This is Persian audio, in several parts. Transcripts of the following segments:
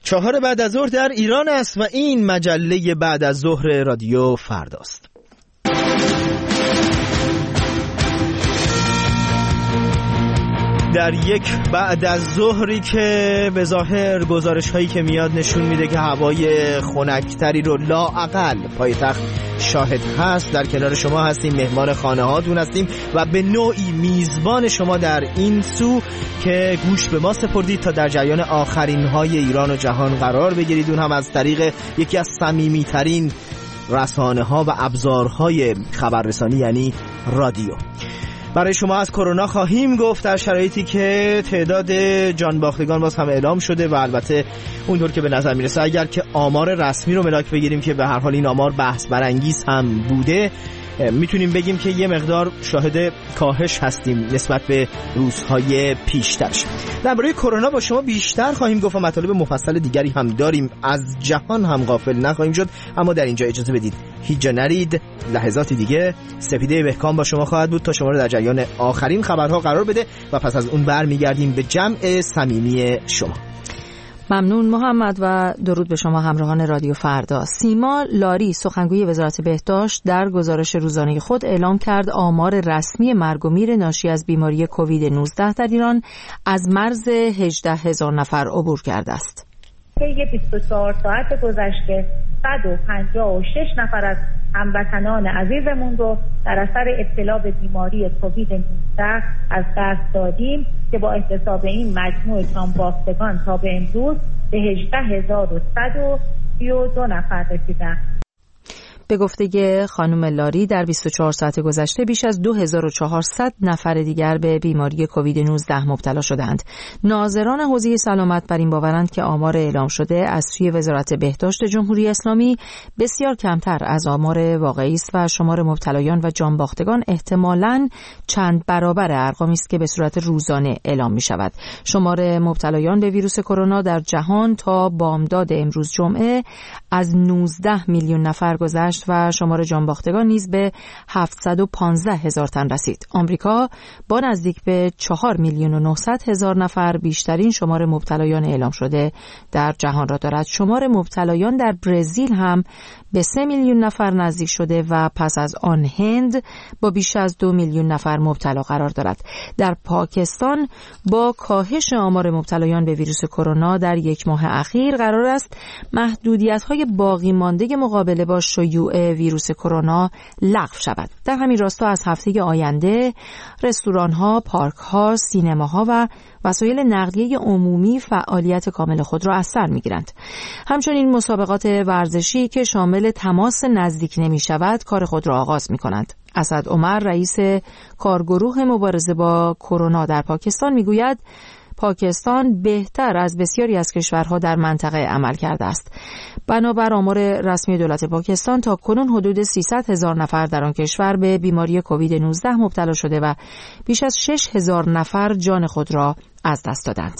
4 بعد از ظهر در ایران است و این مجله بعد از ظهر رادیو فرداست. در یک بعد از ظهری که به ظاهر گزارش هایی که میاد نشون میده که هوای خنک‌تری رو لااقل پایتخت شاهد هست. در کنار شما هستیم، مهمان خانه هاتون هستیم و به نوعی میزبان شما در این سو که گوش به ما سپردید تا در جریان آخرین های ایران و جهان قرار بگیرید، اون هم از طریق یکی از صمیمی‌ترین رسانه ها و ابزارهای خبررسانی یعنی رادیو. برای شما از کرونا خواهیم گفت در شرایطی که تعداد جانباختگان باز هم اعلام شده و البته اونطور که به نظر میرسه اگر که آمار رسمی رو ملاک بگیریم که به هر حال این آمار بحث برانگیز هم بوده، میتونیم بگیم که یه مقدار شاهد کاهش هستیم نسبت به روزهای پیشترش. درباره کرونا با شما بیشتر خواهیم گفت و مطالب مفصل دیگری هم داریم، از جهان هم غافل نخواهیم شد، اما در اینجا اجازه بدید هیچ جا نرید. لحظاتی دیگه سپیده بهکام با شما خواهد بود تا شما رو در جریان آخرین خبرها قرار بده و پس از اون برمیگردیم به جمع صمیمی شما. ممنون محمد و درود به شما همراهان رادیو فردا. سیما لاری سخنگوی وزارت بهداشت در گزارش روزانه خود اعلام کرد آمار رسمی مرگ و میر ناشی از بیماری کووید 19 در ایران از مرز 18,000 نفر عبور کرده است. طی 24 ساعت گذشته 156 نفر از هموطنان عزیزمون رو در اثر ابتلا به بیماری کووید 19 از دست دادیم که با احتساب این مجموع جانباختگان تا به امروز به 18,132 نفر رسیدند. به گفته خانم لاری در 24 ساعت گذشته بیش از 2400 نفر دیگر به بیماری کووید 19 مبتلا شدند. ناظران حوزه سلامت بر این باورند که آمار اعلام شده از سوی وزارت بهداشت جمهوری اسلامی بسیار کمتر از آمار واقعی است و شمار مبتلایان و جانباختگان احتمالاً چند برابر ارقامی است که به صورت روزانه اعلام می شود. شمار مبتلایان به ویروس کرونا در جهان تا بامداد امروز جمعه از 19 میلیون نفر گذشت و شمار جانباختگان نیز به 715,000 تن رسید. آمریکا با نزدیک به 4,900,000 نفر بیشترین شمار مبتلایان اعلام شده در جهان را دارد. شمار مبتلایان در برزیل هم به 3 میلیون نفر نزدیک شده و پس از آن هند با بیش از 2 میلیون نفر مبتلا قرار دارد. در پاکستان با کاهش آمار مبتلایان به ویروس کرونا در یک ماه اخیر قرار است محدودیت‌های باقی مانده مقابله با شیوع ویروس کرونا لغو شود. در همین راستا از هفته آینده رستوران‌ها، پارک‌ها، سینماها و وسایل نقلیه عمومی فعالیت کامل خود را از سر می‌گیرند. همچنین مسابقات ورزشی که شامل تماس نزدیک نمی‌شود کار خود را آغاز می‌کنند. اسد عمر رئیس کارگروه مبارزه با کرونا در پاکستان می‌گوید پاکستان بهتر از بسیاری از کشورها در منطقه عمل کرده است. بنابر آمار رسمی دولت پاکستان تا کنون حدود 300,000 نفر در آن کشور به بیماری کووید 19 مبتلا شده و بیش از 6,000 نفر جان خود را از دست دادند.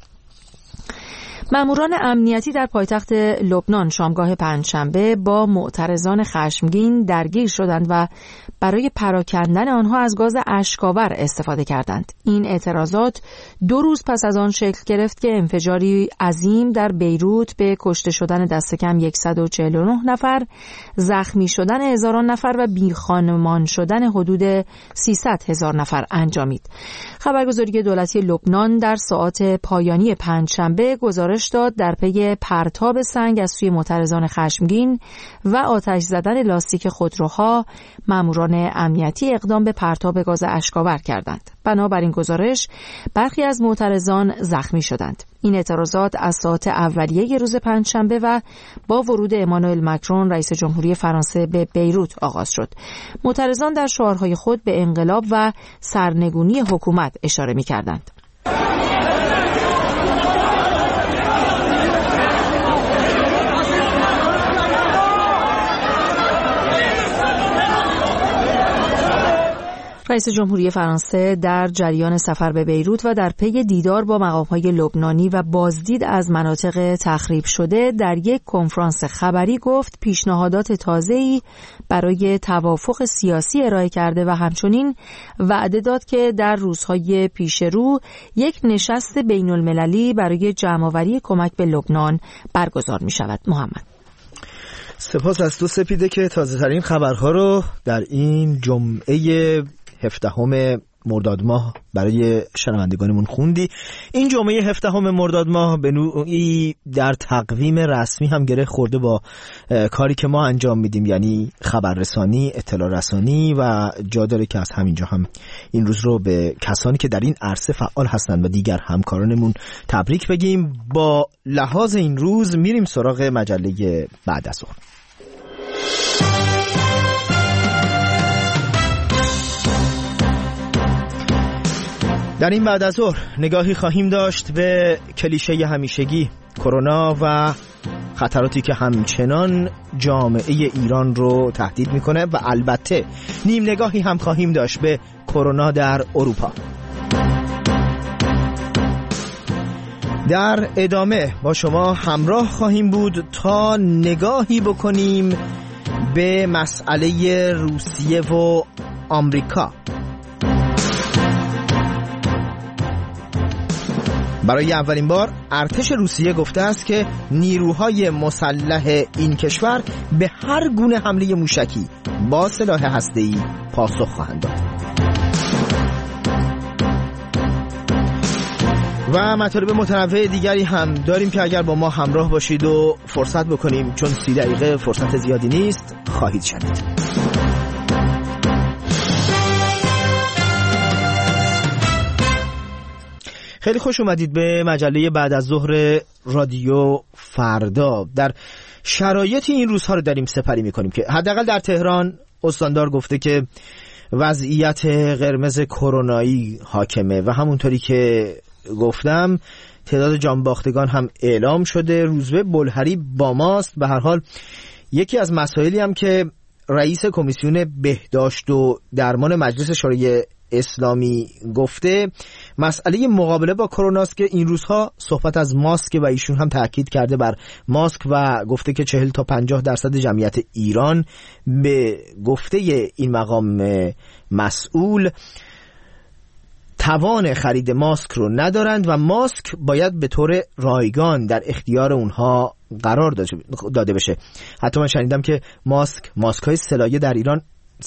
ماموران امنیتی در پایتخت لبنان شامگاه پنجشنبه با معترضان خشمگین درگیر شدند و برای پراکندن آنها از گاز اشک‌آور استفاده کردند. این اعتراضات 2 روز پس از آن شکل گرفت که انفجاری عظیم در بیروت به کشته شدن دست کم 149 نفر، زخمی شدن هزاران نفر و بیخانمان شدن حدود 300,000 نفر انجامید. خبرگزاری دولتی لبنان در ساعات پایانی پنجشنبه گزارش داد در پی پرتاب سنگ از سوی معترضان خشمگین و آتش زدن لاستیک خودروها، ماموران امنیتی اقدام به پرتاب گاز اشک‌آور کردند. بنابراین گزارش برخی از معترضان زخمی شدند. این اعتراضات از ساعات اولیه روز پنجشنبه و با ورود امانوئل مکرون رئیس جمهوری فرانسه به بیروت آغاز شد. معترضان در شعارهای خود به انقلاب و سرنگونی حکومت اشاره می‌کردند. رئیس جمهوری فرانسه در جریان سفر به بیروت و در پی دیدار با مقام‌های لبنانی و بازدید از مناطق تخریب شده در یک کنفرانس خبری گفت پیشنهادات تازه‌ای برای توافق سیاسی ارائه کرده و همچنین وعده داد که در روزهای پیش رو یک نشست بین‌المللی برای جمع‌آوری کمک به لبنان برگزار می‌شود. محمد سپاس از تو سپیده که تازه ترین خبرها رو در این جمعه 17 مرداد ماه برای شنوندگانمون خوندی. این جمعه 17 مرداد ماه به نوعی در تقویم رسمی هم گره خورده با کاری که ما انجام میدیم، یعنی خبررسانی، اطلاع رسانی، و جا داره که از همینجا هم این روز رو به کسانی که در این عرصه فعال هستند و دیگر همکارانمون تبریک بگیم. با لحاظ این روز میریم سراغ مجله بعد از ظهر. در این بعد از ظهر نگاهی خواهیم داشت به کلیشه همیشگی کرونا و خطراتی که همچنان جامعه ایران رو تهدید میکنه و البته نیم نگاهی هم خواهیم داشت به کرونا در اروپا. در ادامه با شما همراه خواهیم بود تا نگاهی بکنیم به مسئله روسیه و آمریکا. برای اولین بار ارتش روسیه گفته است که نیروهای مسلح این کشور به هر گونه حمله موشکی با سلاح هسته‌ای پاسخ خواهند داد. و مطالب متنوع دیگری هم داریم که اگر با ما همراه باشید و فرصت بکنیم، چون 30 دقیقه فرصت زیادی نیست، خواهید شنید. خیلی خوش اومدید به مجله بعد از ظهر رادیو فردا. در شرایط این روزها رو داریم سپری میکنیم که حداقل در تهران استاندار گفته که وضعیت قرمز کرونایی حاکمه و همونطوری که گفتم تعداد جانباختگان هم اعلام شده. روزبه بلهری با ماست. به هر حال یکی از مسائلی هم که رئیس کمیسیون بهداشت و درمان مجلس شورای اسلامی گفته مسئله مقابله با کرونا است که این روزها صحبت از ماسک و ایشون هم تاکید کرده بر ماسک و گفته که 40 تا 50% جمعیت ایران به گفته این مقام مسئول توان خرید ماسک رو ندارند و ماسک باید به طور رایگان در اختیار اونها قرار داده بشه. حتی من شنیدم که ماسک‌های سلایه در ایران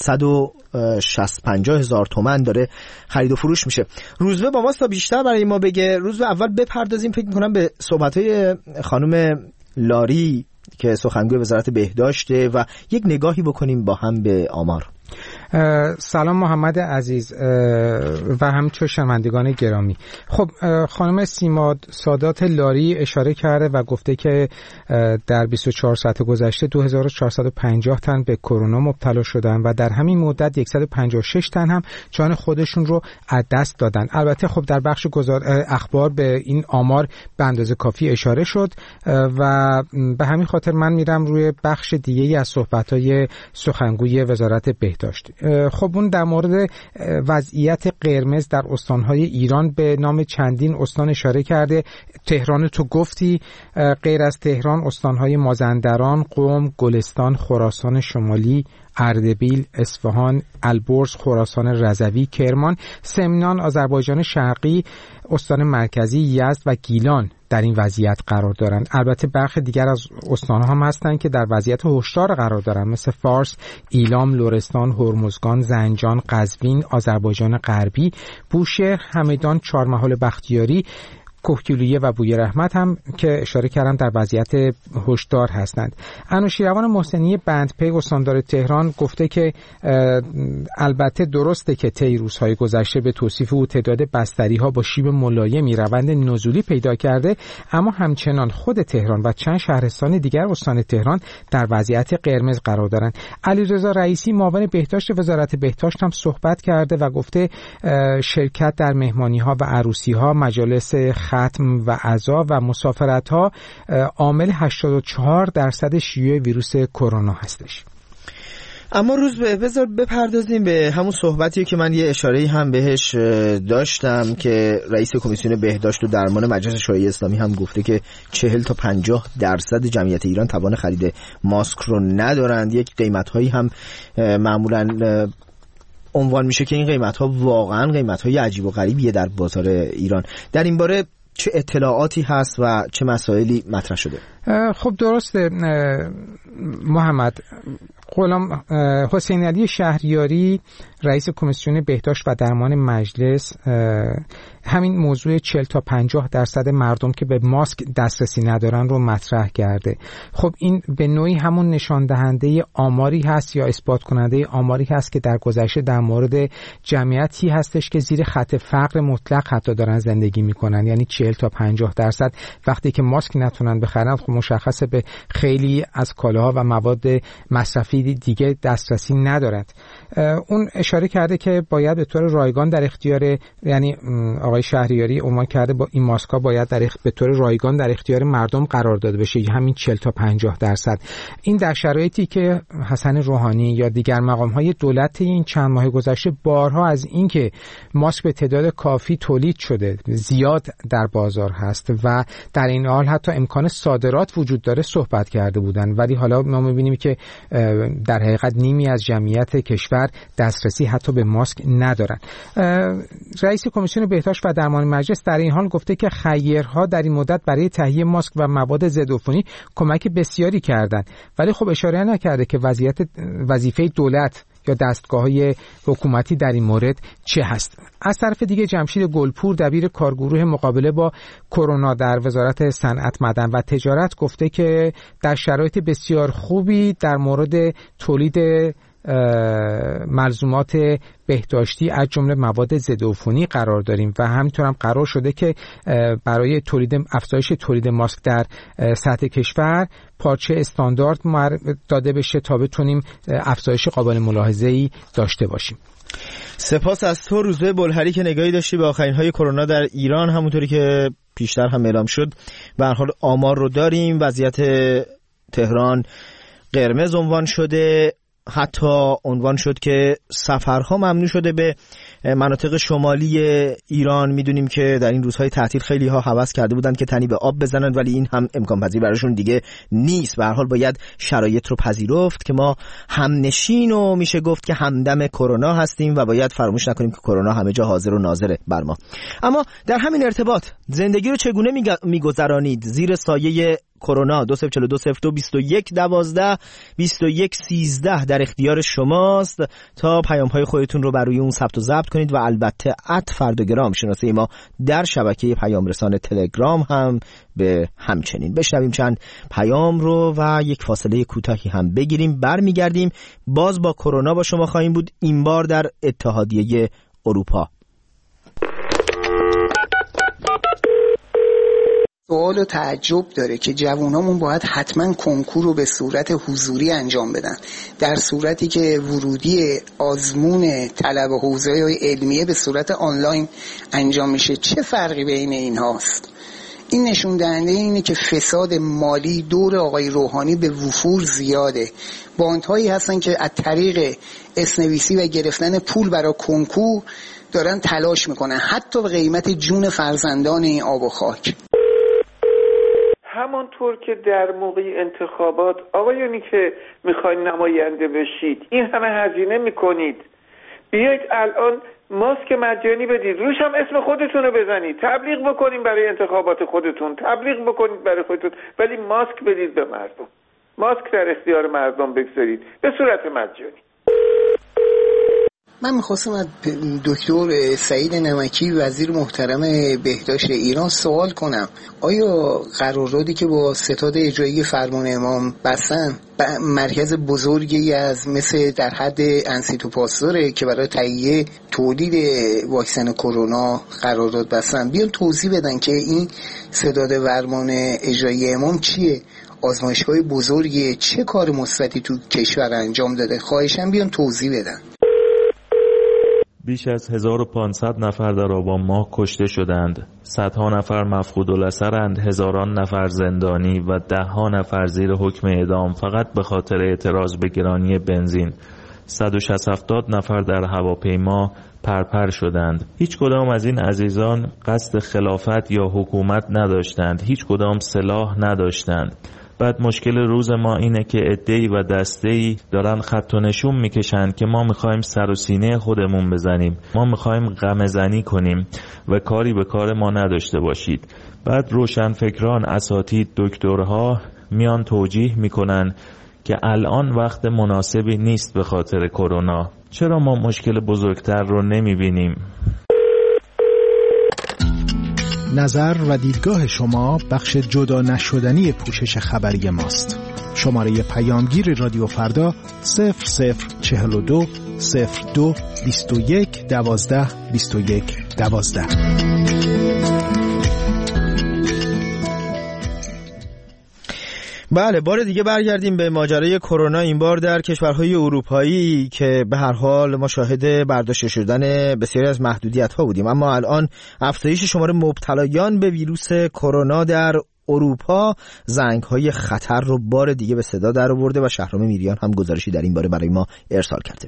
150,000 تومان داره خرید و فروش میشه. روزبه با ماست تا بیشتر برای ما بگه. روزبه اول بپردازیم فکر میکنم به صحبت‌های خانم لاری که سخنگوی وزارت بهداشته و یک نگاهی بکنیم با هم به آمار. سلام محمد عزیز و همچنین شنوندگان گرامی. خب خانم سیما سادات لاری اشاره کرده و گفته که در 24 ساعت گذشته 2450 تن به کرونا مبتلا شدن و در همین مدت 156 تن هم جان خودشون رو از دست دادن. البته خب در بخش اخبار به این آمار به اندازه کافی اشاره شد و به همین خاطر من میرم روی بخش دیگه‌ای از صحبت‌های سخنگوی وزارت بهداشت. خب اون در مورد وضعیت قرمز در استانهای ایران به نام چندین استان اشاره کرده. تهران تو گفتی، غیر از تهران استانهای مازندران، قم، گلستان، خراسان شمالی، اردبیل، اصفهان، البرز، خراسان رضوی، کرمان، سمنان، آذربایجان شرقی، استان مرکزی، یزد و گیلان در این وضعیت قرار دارند. البته برخی دیگر از استان‌ها هم هستند که در وضعیت هشدار قرار دارند، مثل فارس، ایلام، لرستان، هرمزگان، زنجان، قزوین، آذربایجان غربی، بوشهر، همدان، چهارمحال بختیاری، کوهگیلویه و بوی رحمت هم که اشاره کردم در وضعیت هشدار هستند. انوشیروان محسنی بندپی استاندار تهران گفته که البته درسته که طی روزهای گذشته به توصیف او تعداد بستری‌ها با شیب ملایمی روند نزولی پیدا کرده، اما همچنان خود تهران و چند شهرستان دیگر استان تهران در وضعیت قرمز قرار دارند. علیرضا رئیسی معاون بهداشت وزارت بهداشت هم صحبت کرده و گفته شرکت در مهمانی‌ها و عروسی‌ها، مجالس ختم و عزا و مسافرت‌ها عامل 84% شیوع ویروس کرونا هستش. اما روز بذار بپردازیم به همون صحبتی که من یه اشاره‌ای هم بهش داشتم که رئیس کمیسیون بهداشت و درمان مجلس شورای اسلامی هم گفته که 40 تا 50% جمعیت ایران توان خرید ماسک رو ندارند. یک قیمت‌هایی هم معمولاً عنوان میشه که این قیمت‌ها واقعاً قیمت‌های عجیب و غریبیه در بازار ایران. در این باره چه اطلاعاتی هست و چه مسائلی مطرح شده؟ خب درسته محمد. غلام حسین علی شهریاری رئیس کمیسیون بهداشت و درمان مجلس همین موضوع 40 تا 50% مردم که به ماسک دسترسی ندارن رو مطرح کرده. خب این به نوعی همون نشان دهنده آماری هست یا اثبات کننده آماری هست که در گذشته در مورد جمعیتی هستش که زیر خط فقر مطلق حتی دارن زندگی میکنن، یعنی 40 تا 50% وقتی که ماسک نتونن بخرن خب مشخصه به خیلی از کالاها و مواد مصرفی دیگه دسترسی ندارد. اون اشاره کرده که باید به طور رایگان در اختیار، یعنی آقای شهریاری عنوان کرده با این ماسک‌ها باید به طور رایگان در اختیار مردم قرار داده بشه، همین 40 تا 50%. این در شرایطی که حسن روحانی یا دیگر مقام‌های دولت این چند ماه گذشته بارها از اینکه ماسک به تعداد کافی تولید شده، زیاد در بازار هست و در این حال حتی امکان صادرات وجود داره صحبت کرده بودن، ولی حالا ما می‌بینیم که در حقیقت نیمی از جمعیت کشور دسترسی حتی به ماسک ندارن. رئیس کمیسیون بهداشت و درمان مجلس در این حال گفته که خیرها در این مدت برای تهیه ماسک و مواد ضدعفونی کمک بسیاری کردند، ولی خب اشاره نکرده که وظیفه دولت یا دستگاه‌های حکومتی در این مورد چه هست. از طرف دیگه جمشید گلپور دبیر کارگروه مقابله با کرونا در وزارت صنعت، معدن و تجارت گفته که در شرایط بسیار خوبی در مورد تولید ملزومات بهداشتی از جمله مواد ضدعفونی قرار داریم و همینطور هم قرار شده که برای افزایش تولید ماسک در سطح کشور پارچه استاندارد داده بشه تا بتونیم افزایش قابل ملاحظه‌ای داشته باشیم. سپاس از تو روزبه بلهری که نگاهی داشتی به آخرین‌های کرونا در ایران. همونطوری که پیشتر هم اعلام شد به هر حال آمار رو داریم. وضعیت تهران قرمز عنوان شده، حتی عنوان شد که سفرها ممنوع شده به مناطق شمالی ایران. میدونیم که در این روزهای تعطیل خیلی ها هوس کرده بودند که تنی به آب بزنند، ولی این هم امکان پذیر براشون دیگه نیست. به هر حال باید شرایط رو پذیرفت که ما همنشین و میشه گفت که همدم کرونا هستیم و باید فراموش نکنیم که کرونا همه جا حاضر و ناظره بر ما. اما در همین ارتباط زندگی رو چگونه میگذرانید زیر سایه کرونا؟ 20420221122113 در اختیار شماست تا پیام‌های خودتون رو بر روی اون ثبت و ضبط کنید و البته @فردگرام شناسه ما در شبکه پیام رسان تلگرام هم به همچنین. بشنویم چند پیام رو و یک فاصله کوتاهی هم بگیریم. برمیگردیم باز با کرونا با شما خواهیم بود، این بار در اتحادیه اروپا. سوال و تعجب داره که جوانامون باید حتما کنکور رو به صورت حضوری انجام بدن، در صورتی که ورودی آزمون طلب حوزه علمیه به صورت آنلاین انجام میشه. چه فرقی بین این هاست؟ این نشون دهنده اینه که فساد مالی دور آقای روحانی به وفور زیاده. باندهایی هستن که از طریق اسنویسی و گرفتن پول برای کنکور دارن تلاش میکنن، حتی به قیمت جون فرزندان این آب و خاک. همانطور که در موقع انتخابات آقایونی که میخواین نماینده بشید این همه هزینه میکنید، بیایید الان ماسک مجانی بدید، روش هم اسم خودتون رو بزنید، تبلیغ بکنید برای انتخابات خودتون، تبلیغ بکنید برای خودتون، ولی ماسک بدید به مردم، ماسک در اختیار مردم بگذارید به صورت مجانی. من میخواستم از دکتر سعید نمکی وزیر محترم بهداشت ایران سوال کنم، آیا قراردادی که با ستاد اجرایی فرمان امام بستن مرکز بزرگی از مثل در حد انسیتو پاستوره که برای تهیه تولید واکسن کرونا قرارداد بستن، بیان توضیح بدن که این ستاد فرمان اجرایی امام چیه، آزمایشگاه بزرگی، چه کار مثبتی تو کشور انجام داده؟ خواهشاً بیان توضیح بدن. بیش از 1500 نفر در آبان ماه کشته شدند، صدها نفر مفقود الاثرند، هزاران نفر زندانی و دهها نفر زیر حکم اعدام فقط به خاطر اعتراض به گرانی بنزین. 170 نفر در هواپیما پرپر شدند. هیچ کدام از این عزیزان قصد خلافت یا حکومت نداشتند، هیچ کدام سلاح نداشتند. بعد مشکل روز ما اینه که عده‌ای و دسته‌ای دارن خط و نشون میکشن که ما میخوایم سر و سینه خودمون بزنیم، ما میخوایم غم‌زنی کنیم و کاری به کار ما نداشته باشید. بعد روشنفکران، اساتید، دکترها میان توجیه میکنن که الان وقت مناسبی نیست به خاطر کرونا. چرا ما مشکل بزرگتر رو نمیبینیم؟ نظر و دیدگاه شما بخش جدا نشدنی پوشش خبری ماست. شماره پیامگیر رادیو فردا 0042 02 21 12 21 12. بله، بار دیگه برگردیم به ماجرای کرونا، این بار در کشورهای اروپایی که به هر حال ما شاهد برداشته شدن بسیاری از محدودیت‌ها بودیم، اما الان افزایش شمار مبتلایان به ویروس کرونا در اروپا زنگ‌های خطر رو بار دیگه به صدا در آورده و شهرام میریان هم گزارشی در این باره برای ما ارسال کرده.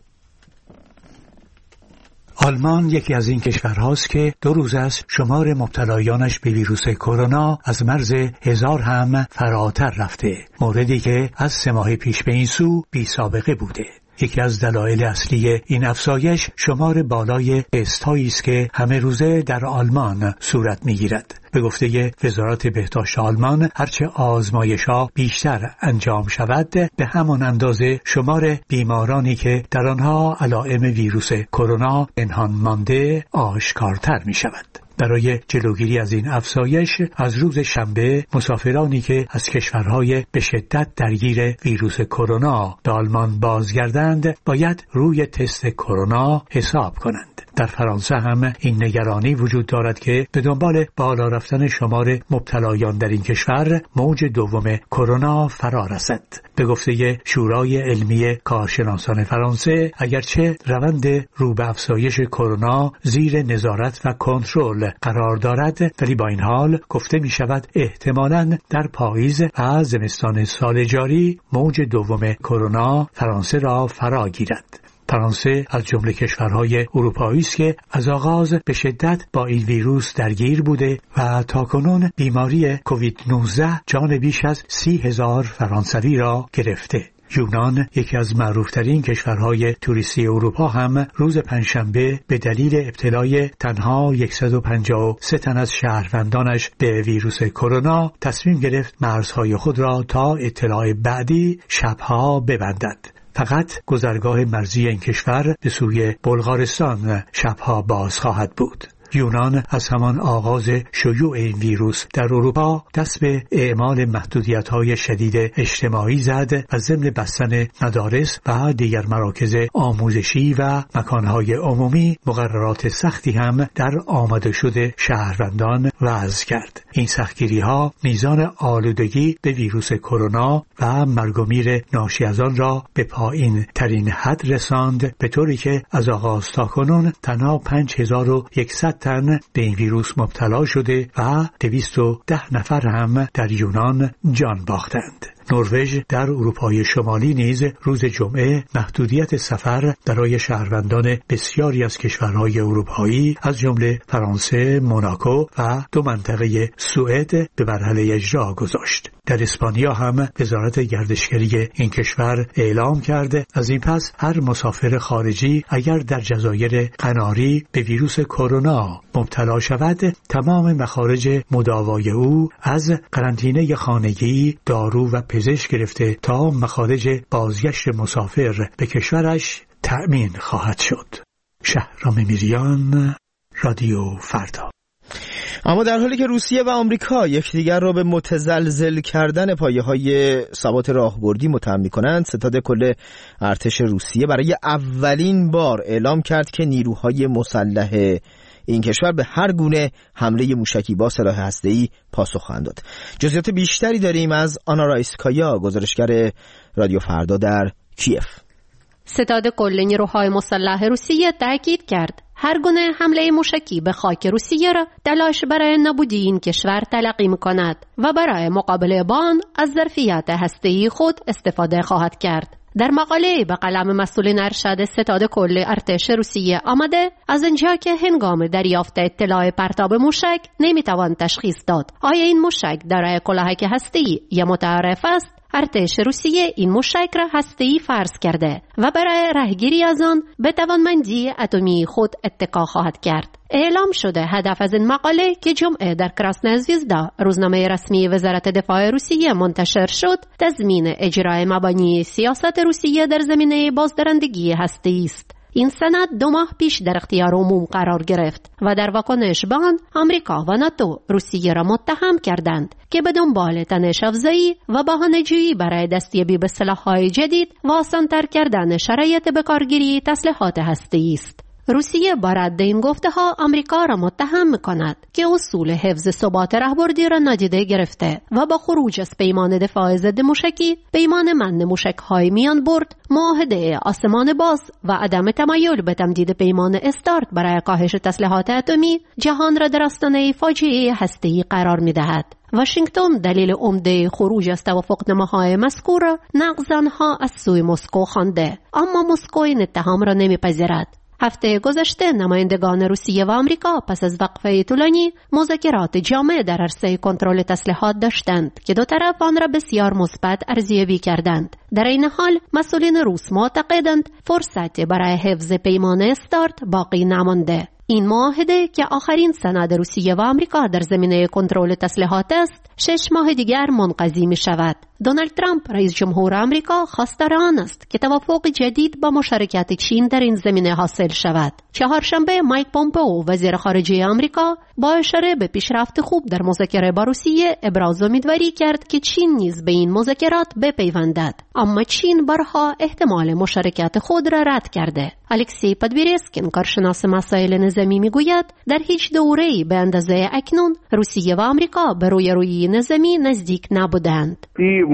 آلمان یکی از این کشورهاست که 2 روز است شمار مبتلایانش به ویروس کرونا از مرز 1000 هم فراتر رفته، موردی که از 3 ماه پیش به این سو بی سابقه بوده. یکی از دلایل اصلی این افزایش شمار بالای تست‌هایی است که همه روزه در آلمان صورت می‌گیرد. به گفته وزارت بهداشت آلمان، هرچه آزمایش‌ها بیشتر انجام شود، به همان اندازه شمار بیمارانی که در آنها علائم ویروس کرونا پنهان مانده آشکارتر می‌شود. برای جلوگیری از این افزایش از روز شنبه مسافرانی که از کشورهای به شدت درگیر ویروس کرونا به آلمان بازگردند باید روی تست کرونا حساب کنند. در فرانسه هم این نگرانی وجود دارد که به دنبال بالا رفتن شمار مبتلایان در این کشور موج دوم کرونا فرا رسد. به گفته شورای علمی کارشناسان فرانسه، اگرچه روند رو به افزایش کرونا زیر نظارت و کنترل قرار دارد، ولی با این حال گفته می شود احتمالاً در پاییز و زمستان سال جاری موج دوم کرونا فرانسه را فرا گیرد. فرانسه از جمله کشورهای اروپایی است که از آغاز به شدت با این ویروس درگیر بوده و تاکنون بیماری کووید 19 جان بیش از 30,000 فرانسوی را گرفته. یونان، یکی از معروفترین کشورهای توریستی اروپا، هم روز پنجشنبه به دلیل ابتلای تنها 153 تن از شهروندانش به ویروس کرونا تصمیم گرفت مرزهای خود را تا اطلاع بعدی شبها ببندد. فقط گذرگاه مرزی این کشور به سوی بلغارستان شبها باز خواهد بود. یونان از همان آغاز شیوع این ویروس در اروپا دست به اعمال محدودیت‌های شدید اجتماعی زد و ضمن بستن مدارس و دیگر مراکز آموزشی و مکانهای عمومی مقررات سختی هم در آماده شده شهروندان وضع کرد. این سختگیری‌ها میزان آلودگی به ویروس کرونا و مرگ و میر ناشی از آن را به پایین ترین حد رساند، به طوری که از آغاز تا کنون تنها 5100 تن به این ویروس مبتلا شده و 210 نفر هم در یونان جان باختند. نروژ در اروپای شمالی نیز روز جمعه محدودیت سفر برای شهروندان بسیاری از کشورهای اروپایی از جمله فرانسه، موناکو و 2 منطقه سوئد به مرحله اجرا گذاشت. در اسپانیا هم وزارت گردشگری این کشور اعلام کرده از این پس هر مسافر خارجی اگر در جزایر قناری به ویروس کرونا مبتلا شود، تمام مخارج مداوای او از قرنطینه خانگی، دارو و پزشک گرفته تا مخارج بازگشت مسافر به کشورش تأمین خواهد شد. شهرام میریان، رادیو فردا. اما در حالی که روسیه و آمریکا یکدیگر را به متزلزل کردن پایه‌های ثبات راهبردی متهم می‌کنند، ستاد کل ارتش روسیه برای اولین بار اعلام کرد که نیروهای مسلح این کشور به هر گونه حمله موشکی با سلاح هسته‌ای پاسخ خواهند داد. جزئیات بیشتری داریم از آنا رایسکایا، گزارشگر رادیو فردا در کیف. ستاد کل نیروهای مسلح روسیه تاکید کرد هر گونه حمله موشکی به خاک روسیه را تلاش برای نابودی این کشور تلقی می‌کند و برای مقابله با آن از ظرفیت هسته‌ای خود استفاده خواهد کرد. در مقاله به قلم مسئولین ارشد ستاد کل ارتش روسیه آمده از اینجا که هنگام دریافت اطلاع پرتاب موشک نمیتوان تشخیص داد آیا این موشک دارای کلاهک هسته‌ای یا متعارف است. ارتش روسیه این موشک را هسته‌ای فرض کرده و برای رهگیری از آن به توانمندی اتمی خود اتکا خواهد کرد. اعلام شده هدف از این مقاله که جمعه در کراسنaya زویزدا روزنامه رسمی وزارت دفاع روسیه منتشر شد تضمین اجرای مبانی سیاست روسیه در زمینه بازدارندگی هسته‌ای است. این سند 2 ماه پیش در اختیار عموم قرار گرفت و در واکنش به آن آمریکا و ناتو روسیه را متهم کردند که به دنبال تنش افزایی و بهانه‌جویی برای دستیابی به سلاح‌های جدید و آسان‌تر کردن شرایط به کارگیری تسلیحات هسته‌ای است. روسیه با رد این گفته‌ها آمریکا را متهم می‌کند که اصول حفظ ثبات راهبردی را نادیده گرفته و با خروج از پیمان دفاع ضد موشکی، پیمان من موشک‌های میان برد، معاهده آسمان باز و عدم تمایل به تمدید پیمان استارت برای کاهش تسلیحات اتمی جهان را در آستانه فاجعه هسته‌ای قرار می‌دهد. واشنگتن دلیل عمده خروج از توافقنامه‌های مذکور را نقض آنها از سوی مسکو خوانده، اما مسکو این اتهام را نمی‌پذیرد. هفته گذشته نمایندگان روسیه و آمریکا پس از وقفه طولانی مذاکرات جامع در عرصه کنترل تسلیحات داشتند که دو طرف آن را بسیار مثبت ارزیابی کردند. در این حال مسئولین روس معتقدند فرصت برای حفظ پیمان استارت باقی نمانده. این معاهده که آخرین سند روسیه و آمریکا در زمینه کنترل تسلیحات است 6 ماه دیگر منقضی می شود. دونالد ترامپ رئیس جمهور آمریکا خواستار آن است که توافق جدید با مشارکت چین در این زمینه حاصل شود. چهارشنبه مایک پومپئو وزیر خارجه آمریکا با اشاره به پیشرفت خوب در مذاکره با روسیه ابراز امیدواری کرد که چین نیز به این مذاکرات بپیوندد، اما چین بارها احتمال مشارکت خود را رد کرده. الکسی پادبیرسکین کارشناس مسائل نظامی میگوید در هیچ دوره‌ای به اندازه اکنون روسیه و آمریکا به روی نظامی نزدیک نبودند.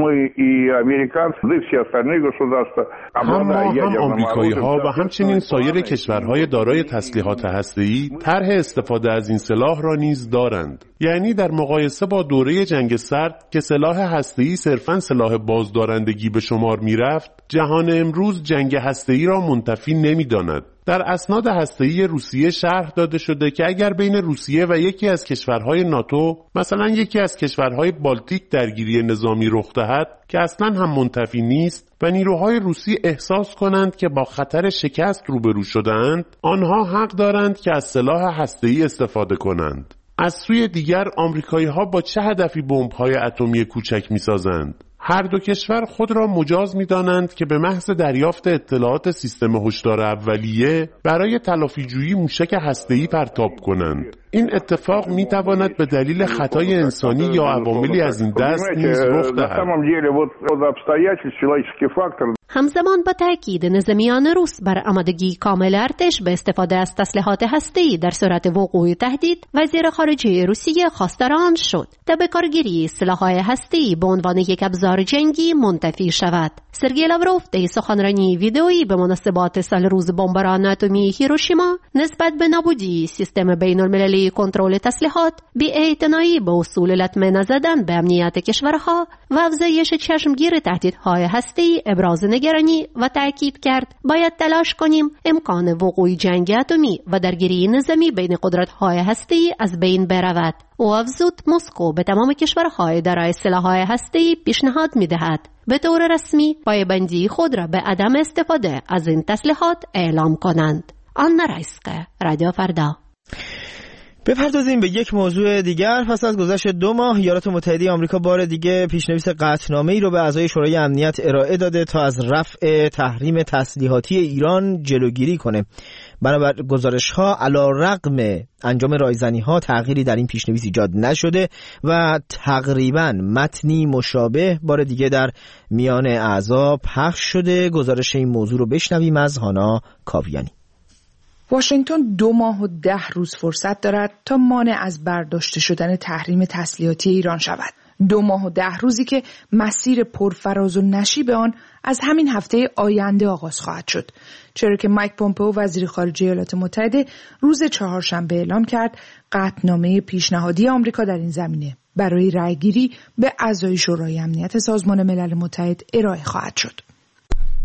هم آمریکایی‌ها و همچنین سایر کشورهای دارای تسلیحات هسته‌ای طرح استفاده از این سلاح را نیز دارند. یعنی در مقایسه با دوره جنگ سرد که سلاح هسته‌ای صرفاً سلاح بازدارندگی به شمار می‌رفت، جهان امروز جنگ هسته‌ای را منتفی نمی‌داند. در اسناد هسته‌ای روسیه شرح داده شده که اگر بین روسیه و یکی از کشورهای ناتو، مثلا یکی از کشورهای بالتیک درگیری نظامی رخ دهد که اصلا هم منتفی نیست و نیروهای روسی احساس کنند که با خطر شکست روبرو شدند، آنها حق دارند که از سلاح هسته‌ای استفاده کنند. از سوی دیگر آمریکایی‌ها با چه هدفی بمب‌های اتمی کوچک می‌سازند؟ هر دو کشور خود را مجاز می‌دانند که به محض دریافت اطلاعات سیستم هشدار اولیه برای تلافی‌جویی موشک هسته‌ای پرتاب کنند. این اتفاق می‌تواند به دلیل خطای انسانی یا عواملی از این دست نیز رخ دهد. همزمان با تاکید نظامیان روس بر آمادگی کامل ارتش به استفاده از تسلیحات هسته‌ای در صورت وقوع تهدید، وزیر خارجه روسیه خواستار آن شد تا به کارگیری سلاح‌های هسته‌ای به عنوان یک ابزار جنگی منتفی شود. سرگئی لاوروف در سخنرانی ویدئویی به مناسبت سال روز بمباران اتمی هیروشیما نسبت به نابودی سیستم بین‌المللی کنترل تسلیحات، بی‌اعتنایی به اصول لطمه نزدن به امنیت کشورها و افزایش چشمگیر تهدیدهای هسته‌ای ابراز نگرانی و تأکید کرد باید تلاش کنیم امکان وقوع جنگ اتمی و درگیری نظامی بین قدرت‌های هسته‌ای از بین برود. او افزود مسکو به تمام کشورهای دارای سلاح‌های هسته‌ای پیشنهاد می‌دهد به طور رسمی پایبندی خود را به عدم استفاده از این تسلیحات اعلام کنند. آنا رایسکه، رادیو فردا. بپردازیم به یک موضوع دیگر. پس از گذشت 2 ماه ایالات متحده آمریکا بار دیگه پیشنویس قطعنامه‌ای رو به اعضای شورای امنیت ارائه داده تا از رفع تحریم تسلیحاتی ایران جلوگیری کنه. بنابر گزارش‌ها علی‌رغم انجام رایزنی‌ها تغییری در این پیشنویس ایجاد نشده و تقریباً متنی مشابه بار دیگه در میان اعضا پخش شده. گزارش این موضوع رو بشنویم از هانا کاویانی. واشنگتن 2 ماه و 10 روز فرصت دارد تا مانع از برداشته شدن تحریم تسلیحاتی ایران شود. 2 ماه و 10 روزی که مسیر پرفراز و نشیب آن از همین هفته آینده آغاز خواهد شد، چرا که مایک پومپئو وزیر خارجه ایالات متحده روز چهارشنبه اعلام کرد قطعنامه پیشنهادی آمریکا در این زمینه برای رأیگیری به اعضای شورای امنیت سازمان ملل متحد ارائه خواهد شد.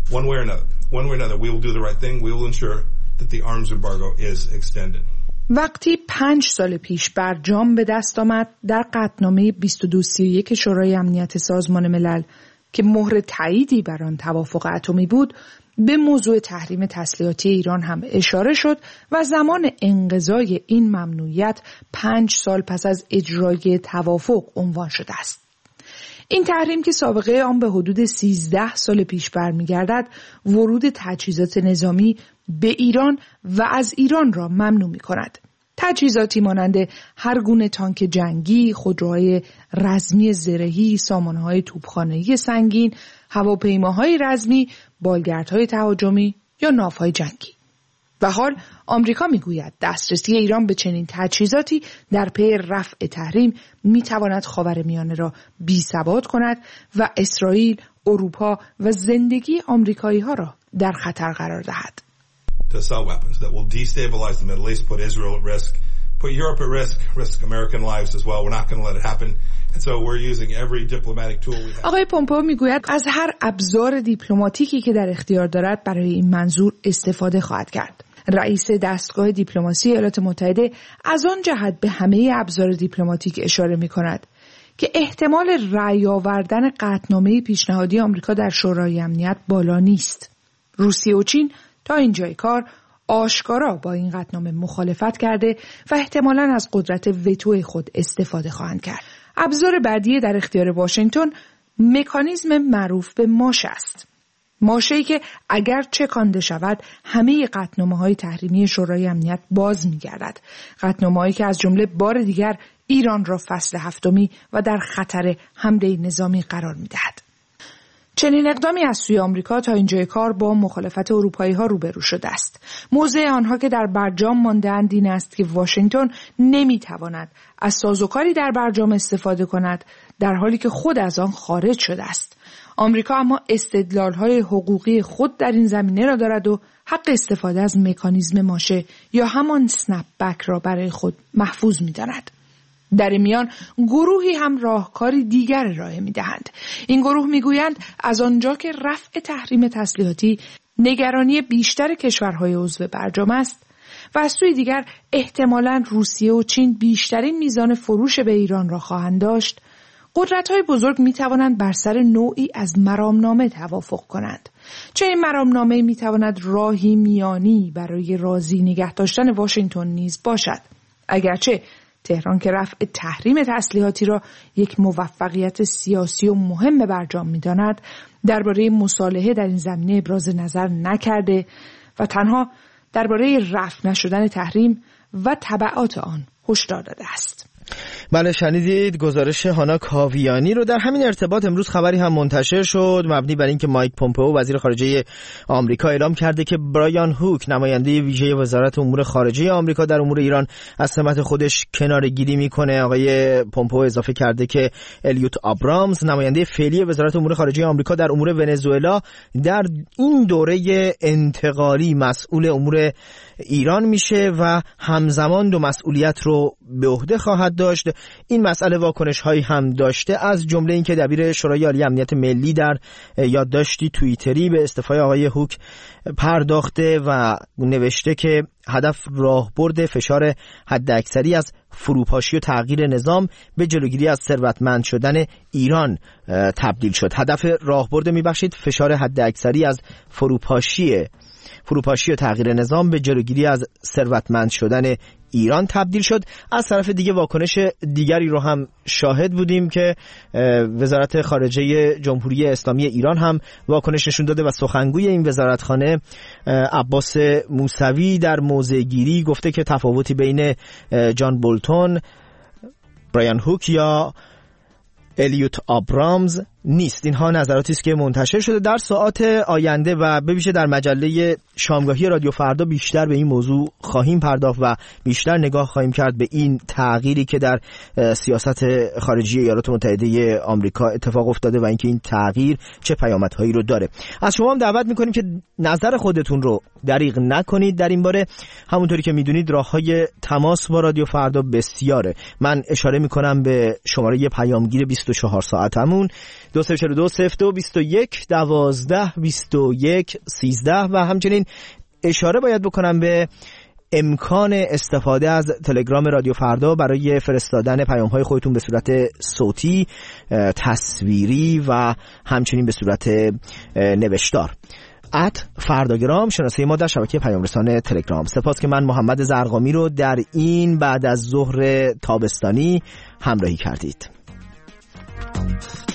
one way or another we will do the right thing. We will ensure that the arms embargo is extended. وقتی 5 سال پیش برجام به دست آمد در قطعنامه 2231 شورای امنیت سازمان ملل که مهر تاییدی بر آن توافق اتمی بود، به موضوع تحریم تسلیحاتی ایران هم اشاره شد و زمان انقضای این ممنوعیت 5 سال پس از اجرای توافق عنوان شده است. این تحریم که سابقه آن به حدود 13 سال پیش برمیگردد، ورود تجهیزات نظامی به ایران و از ایران را ممنوع می کند. تجهیزاتی مانند هر گونه تانک جنگی، خودروهای رزمی زرهی، سامانه‌های توپخانه‌ای سنگین، هواپیماهای رزمی، بالگردهای تهاجمی یا ناوهای جنگی. و حال آمریکا میگوید دسترسی ایران به چنین تجهیزاتی در پی رفع تحریم میتواند خاورمیانه را بی‌ثبات کند و اسرائیل، اروپا و زندگی آمریکایی‌ها را در خطر قرار دهد. To sell weapons that will destabilize the Middle East, put Israel at risk, put Europe at risk American lives as well. We're not going to let it happen. And so we're using every diplomatic tool we have. آقای پومپئو میگوید از هر ابزار دیپلماتیکی که در اختیار دارد برای این منظور استفاده خواهد کرد. رئیس دستگاه دیپلماسی ایالات متحده از آن جهت به همه ابزار دیپلماتیک اشاره می‌کند که احتمال رأی آوردن قطعنامه پیشنهادی آمریکا در شورای امنیت بالا نیست. روسیه و چین تا اینجای کار آشکارا با این قطعنامه مخالفت کرده و احتمالاً از قدرت وتو خود استفاده خواهند کرد. ابزار بعدی در اختیار واشنگتن مکانیزم معروف به ماشه است. ماشه‌ای که اگر چکانده شود همه قطعنامه‌های تحریمی شورای امنیت باز می‌گردد. قطعنامه‌هایی که از جمله بار دیگر ایران را فصل هفتمی و در خطر حمله نظامی قرار می‌دهد. چنین اقدامی از سوی آمریکا تا اینجای کار با مخالفت اروپایی‌ها روبرو شده است. موضع آنها که در برجام مانده‌اند این است که واشنگتن نمی‌تواند از سازوکاری در برجام استفاده کند در حالی که خود از آن خارج شده است. آمریکا اما استدلال‌های حقوقی خود در این زمینه را دارد و حق استفاده از مکانیزم ماشه یا همان سنپ بک را برای خود محفوظ می‌داند. در این میان گروهی هم راهکاری دیگر ارائه می‌دهند. این گروه می‌گویند از آنجا که رفع تحریم تسلیحاتی نگرانی بیشتر کشورهای عضو برجام است و از سوی دیگر احتمالاً روسیه و چین بیشترین میزان فروش به ایران را خواهند داشت، قدرت‌های بزرگ می‌توانند بر سر نوعی از مرامنامه توافق کنند. چه این مرامنامه می‌تواند راهی میانی برای راضی نگه داشتن واشنگتن نیز باشد. اگرچه تهران که رفع تحریم تسلیحاتی را یک موفقیت سیاسی و مهم برجام می‌داند، درباره مصالحه در این زمینه ابراز نظر نکرده و تنها درباره رفع نشدن تحریم و تبعات آن هشدار داده است. بله، شنیدید گزارش هانا کاویانی رو. در همین ارتباط امروز خبری هم منتشر شد مبنی بر اینکه مایک پومپئو وزیر خارجه آمریکا اعلام کرده که برایان هوک نماینده ویژه وزارت امور خارجه آمریکا در امور ایران از سمت خودش کناره‌گیری میکنه. آقای پومپئو اضافه کرده که الیوت آبرامز نماینده فعلی وزارت امور خارجه آمریکا در امور ونزوئلا در این دوره انتقالی مسئول امور ایران میشه و همزمان دو مسئولیت رو به عهده خواهد داشت. این مسئله واکنش هایی هم داشته، از جمله اینکه دبیر شورای عالی امنیت ملی در یادداشتی توییتری به استعفای آقای هوک پرداخته و نوشته که هدف راهبرد فشار حداکثری از فروپاشی و تغییر نظام به جلوگیری از ثروتمند شدن ایران تبدیل شد. هدف راهبرد فشار حداکثری از فروپاشی و تغییر نظام به جلوگیری از ثروتمند شدن ایران تبدیل شد. از طرف دیگه واکنش دیگری رو هم شاهد بودیم که وزارت خارجه جمهوری اسلامی ایران هم واکنش نشون داده و سخنگوی این وزارتخانه عباس موسوی در موضع‌گیری گفته که تفاوتی بین جان بولتون، برایان هوک یا الیوت آبرامز نیست. اینها نظراتی است که منتشر شده. در ساعات آینده و به ویژه در مجله شامگاهی رادیو فردا بیشتر به این موضوع خواهیم پرداخت و بیشتر نگاه خواهیم کرد به این تغییری که در سیاست خارجی ایالات متحده آمریکا اتفاق افتاده و اینکه این تغییر چه پیامدهایی رو داره. از شما هم دعوت می‌کنیم که نظر خودتون رو دریغ نکنید در این باره. همونطوری که می‌دونید راه‌های تماس با رادیو فردا بسیاره. من اشاره می‌کنم به شماره پیامگیر 24 ساعتمون 2342-0221-12-21-13 و همچنین اشاره باید بکنم به امکان استفاده از تلگرام رادیو فردا برای فرستادن پیام‌های خودتون به صورت صوتی، تصویری و همچنین به صورت نوشتار. @فرداگرام شناسه ما در شبکه پیام رسان تلگرام. سپاس که من محمد زرقامی رو در این بعد از ظهر تابستانی همراهی کردید.